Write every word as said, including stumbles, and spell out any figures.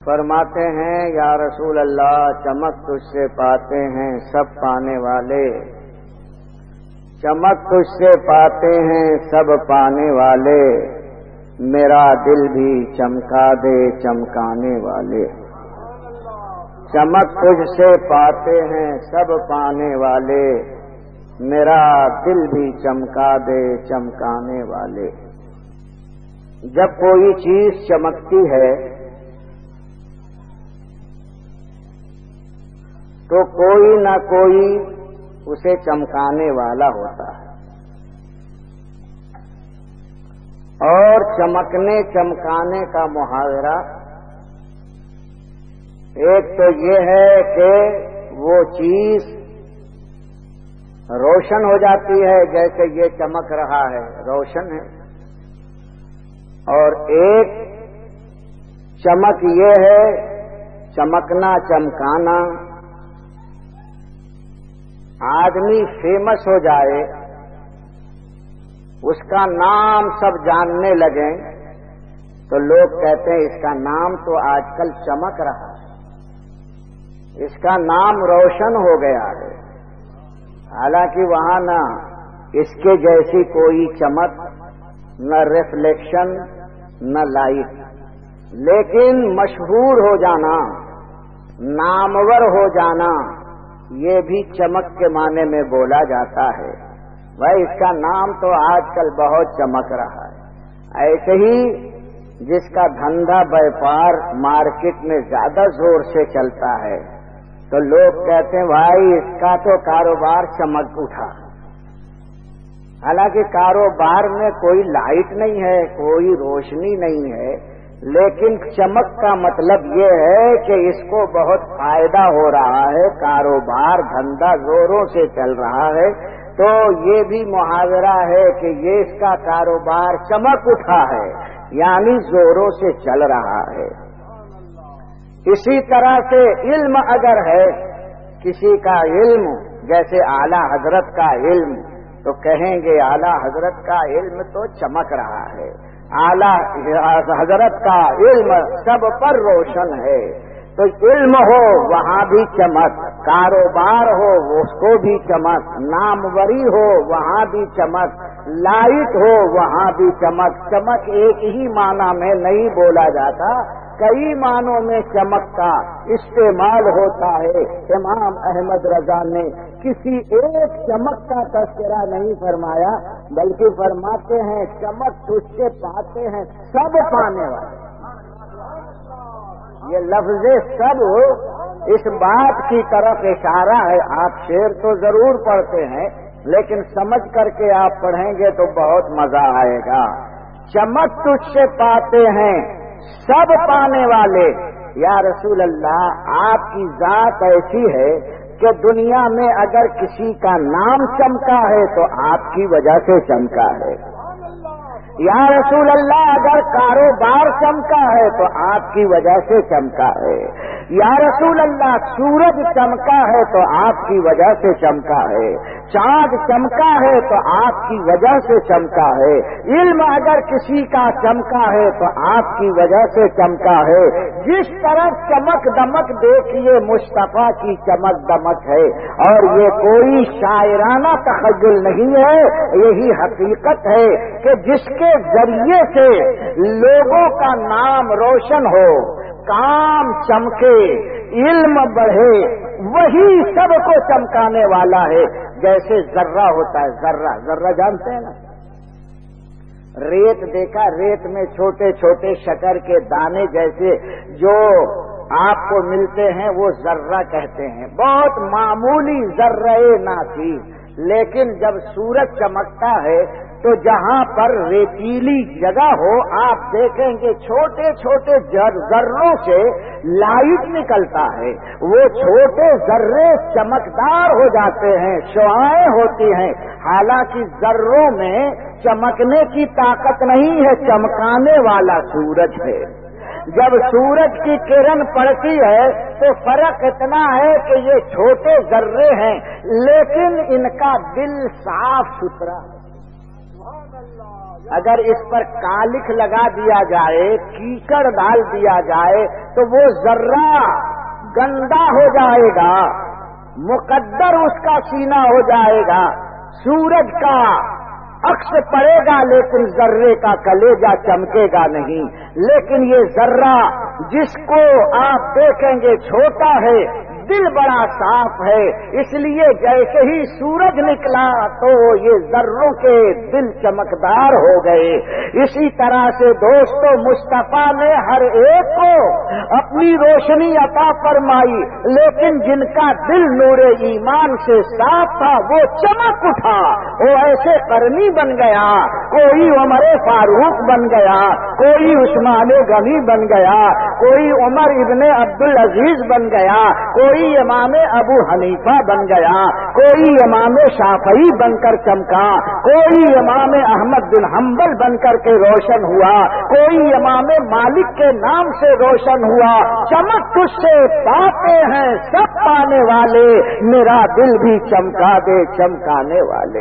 فرماتے ہیں یا رسول اللہ چمک تجھ سے پاتے ہیں سب پانے والے، چمک تجھ سے پاتے ہیں سب پانے والے، میرا دل بھی چمکا دے چمکانے والے۔ چمک تجھ سے پاتے ہیں سب پانے والے، میرا دل بھی چمکا دے چمکانے والے۔ جب کوئی چیز چمکتی ہے تو کوئی نہ کوئی اسے چمکانے والا ہوتا ہے، اور چمکنے چمکانے کا محاورہ ایک تو یہ ہے کہ وہ چیز روشن ہو جاتی ہے، جیسے یہ چمک رہا ہے روشن ہے، اور ایک چمک یہ ہے چمکنا چمکانا، آدمی فیمس ہو جائے، اس کا نام سب جاننے لگیں تو لوگ کہتے ہیں اس کا نام تو آج کل چمک رہا ہے، اس کا نام روشن ہو گیا ہے، حالانکہ وہاں نہ اس کے جیسی کوئی چمک، نہ ریفلیکشن، نہ لائٹ، لیکن مشہور ہو جانا، نامور ہو جانا، یہ بھی چمک کے معنی میں بولا جاتا ہے۔ بھائی اس کا نام تو آج کل بہت چمک رہا ہے۔ ایسے ہی جس کا دھندا بیپار مارکیٹ میں زیادہ زور سے چلتا ہے تو لوگ کہتے ہیں بھائی اس کا تو کاروبار چمک اٹھا، حالانکہ کاروبار میں کوئی لائٹ نہیں ہے، کوئی روشنی نہیں ہے، لیکن چمک کا مطلب یہ ہے کہ اس کو بہت فائدہ ہو رہا ہے، کاروبار دھندا زوروں سے چل رہا ہے، تو یہ بھی محاورہ ہے کہ یہ اس کا کاروبار چمک اٹھا ہے، یعنی زوروں سے چل رہا ہے۔ اسی طرح سے علم اگر ہے، کسی کا علم جیسے اعلی حضرت کا علم، تو کہیں گے اعلی حضرت کا علم تو چمک رہا ہے، اعلی حضرت کا علم سب پر روشن ہے، تو علم ہو وہاں بھی چمک، کاروبار ہو اس کو بھی چمک، ناموری ہو وہاں بھی چمک، لائٹ ہو وہاں بھی چمک۔ چمک ایک ہی معنی میں نہیں بولا جاتا، کئی معنوں میں چمک کا استعمال ہوتا ہے۔ امام احمد رضا نے کسی ایک چمک کا تذکرہ نہیں فرمایا، بلکہ فرماتے ہیں چمک تجھ سے پاتے ہیں سب پانے والے۔ یہ لفظ سب اس بات کی طرف اشارہ ہے، آپ شعر تو ضرور پڑھتے ہیں لیکن سمجھ کر کے آپ پڑھیں گے تو بہت مزہ آئے گا۔ چمک تجھ سے پاتے ہیں سب پانے والے۔ یا رسول اللہ آپ کی ذات ایسی ہے کہ دنیا میں اگر کسی کا نام چمکا ہے تو آپ کی وجہ سے چمکا ہے۔ یا رسول اللہ اگر کاروبار چمکا ہے تو آپ کی وجہ سے چمکا ہے۔ یا رسول اللہ سورج چمکا ہے تو آپ کی وجہ سے چمکا ہے، چاند چمکا ہے تو آپ کی وجہ سے چمکا ہے، علم اگر کسی کا چمکا ہے تو آپ کی وجہ سے چمکا ہے۔ جس طرف چمک دمک دیکھیے مصطفیٰ کی چمک دمک ہے، اور یہ کوئی شاعرانہ تخیل نہیں ہے، یہی حقیقت ہے کہ جس کے ذریعے سے لوگوں کا نام روشن ہو، کام چمکے، علم بڑھے، وہی سب کو چمکانے والا ہے۔ جیسے ذرہ ہوتا ہے، ذرہ ذرہ جانتے ہیں نا، ریت دیکھا، ریت میں چھوٹے چھوٹے شکر کے دانے جیسے جو آپ کو ملتے ہیں وہ ذرہ کہتے ہیں، بہت معمولی ذرہ ناچیز، لیکن جب سورج چمکتا ہے تو جہاں پر ریتیلی جگہ ہو آپ دیکھیں گے چھوٹے چھوٹے ذروں سے لائٹ نکلتا ہے، وہ چھوٹے ذرے چمکدار ہو جاتے ہیں، شعاعیں ہوتی ہیں، حالانکہ ذروں میں چمکنے کی طاقت نہیں ہے، چمکانے والا سورج ہے۔ جب سورج کی کرن پڑتی ہے تو فرق اتنا ہے کہ یہ چھوٹے ذرے ہیں لیکن ان کا دل صاف ستھرا ہے۔ اگر اس پر کالک لگا دیا جائے، کیچڑ ڈال دیا جائے تو وہ ذرہ گندا ہو جائے گا، مقدر اس کا سینہ ہو جائے گا، سورج کا عکس پڑے گا لیکن ذرے کا کلیجہ چمکے گا نہیں۔ لیکن یہ ذرہ جس کو آپ دیکھیں گے چھوٹا ہے، دل بڑا صاف ہے، اس لیے جیسے ہی سورج نکلا تو یہ ذروں کے دل چمکدار ہو گئے۔ اسی طرح سے دوستو مصطفیٰ نے ہر ایک کو اپنی روشنی عطا فرمائی، لیکن جن کا دل نور ایمان سے صاف تھا وہ چمک اٹھا، وہ ایسے قرنی بن گیا، کوئی عمر فاروق بن گیا، کوئی عثمان غنی بن گیا، کوئی عمر ابن عبدالعزیز بن گیا، کوئی امام ابو حنیفہ بن گیا، کوئی امام شافعی بن کر چمکا، کوئی امام احمد بن حنبل بن کر کے روشن ہوا، کوئی امام مالک کے نام سے روشن ہوا۔ چمک تجھ سے پاتے ہیں سب پانے والے، میرا دل بھی چمکا دے چمکانے والے۔